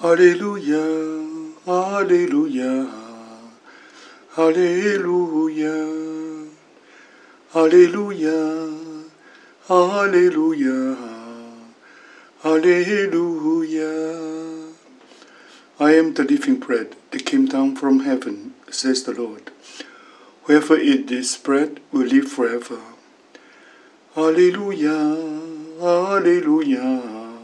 Hallelujah, hallelujah, hallelujah, hallelujah, hallelujah, hallelujah. I am the living bread that came down from heaven, says the Lord. Whoever eats this bread will live forever. Hallelujah, hallelujah,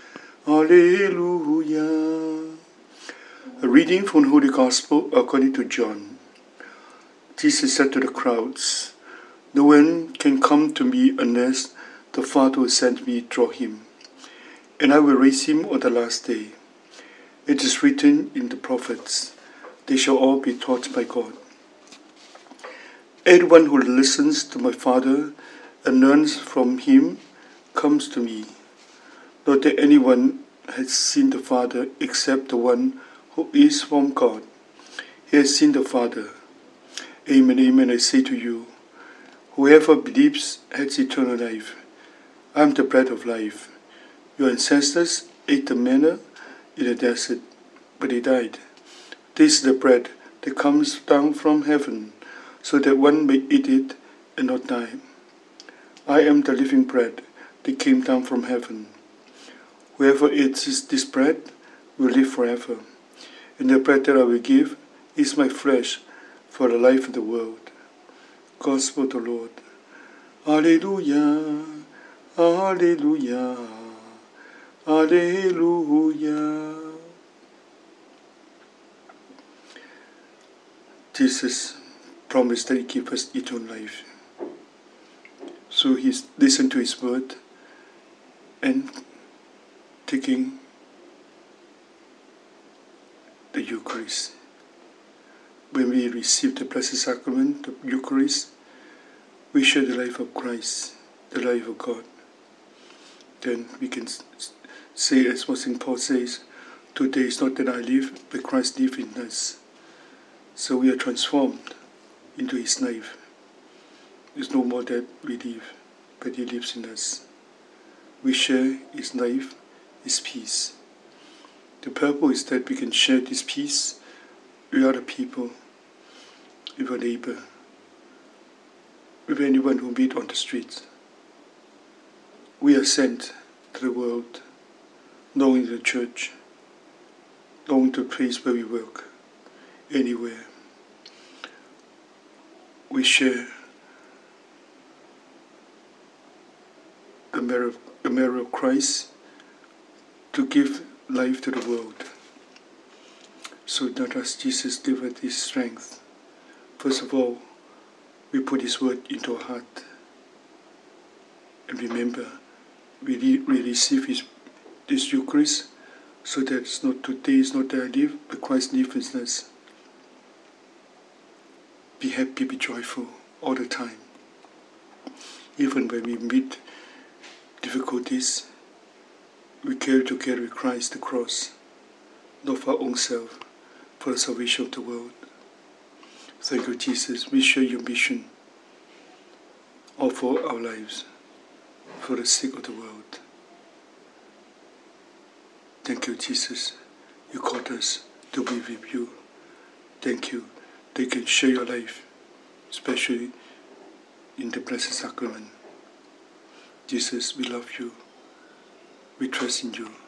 hallelujah. A reading from the Holy Gospel according to John. Jesus said to the crowds, "No one can come to me unless the Father who sent me draw him, and I will raise him on the last day. It is written in the prophets, they shall all be taught by God. Everyone who listens to my Father and learns from him comes to me. Not that anyone has seen the Father except the one who is from God. He has seen the Father. Amen, amen, I say to you, whoever believes has eternal life. I am the bread of life. Your ancestors ate the manna in the desert, but they died. This is the bread that comes down from heaven, so that one may eat it and not die. I am the living bread that came down from heaven. Whoever eats this bread will live forever, and the bread that I will give is my flesh for the life of the world." Gospel of the Lord. Alleluia, alleluia, alleluia. Jesus promised that He gives us eternal life. So He listened to His word and taking the Eucharist. When we receive the Blessed Sacrament, the Eucharist, we share the life of Christ, the life of God. Then we can say, as what St. Paul says, "Today is not that I live, but Christ lives in us." So we are transformed into His life. It's no more that we live, but He lives in us. We share His life, His peace. The purpose is that we can share this peace with other people, with our neighbor, with anyone who meet on the street. We are sent to the world, knowing the church, knowing the place where we work, anywhere. We share the merit of Christ to give life to the world. So let us, Jesus, give us this strength. First of all, we put His word into our heart. And remember, we receive this Eucharist so that today is not that I live, but Christ lives in us. Be happy, be joyful all the time. Even when we meet difficulties, we carry together with Christ the cross, not for our own self, for the salvation of the world. Thank you, Jesus. We share your mission, all for our lives, for the sake of the world. Thank you, Jesus. You called us to be with you. Thank you. They can share your life, especially in the Blessed Sacrament. Jesus, we love you. We trust in you.